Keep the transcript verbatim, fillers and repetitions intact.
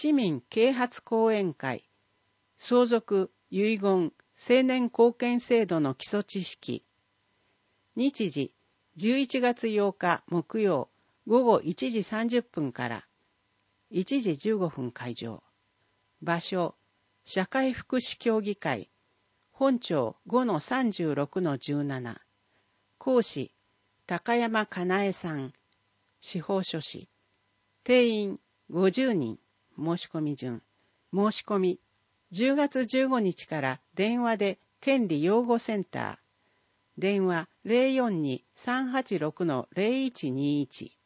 市民啓発講演会、相続遺言青年貢献制度の基礎知識。日時、じゅういちがつようか木曜、午後いちじさんじゅっぷんから、いちじじゅうごふん会場。場所、社会福祉協議会、本町 ごのさんじゅうろくのじゅうなな。講師、高山かなえさん。司法書士。定員ごじゅうにん。申し込み順。申し込み、じゅうがつじゅうごにちから電話で権利擁護センター。電話 ゼロよんに さんはちろくのゼロいちにいち。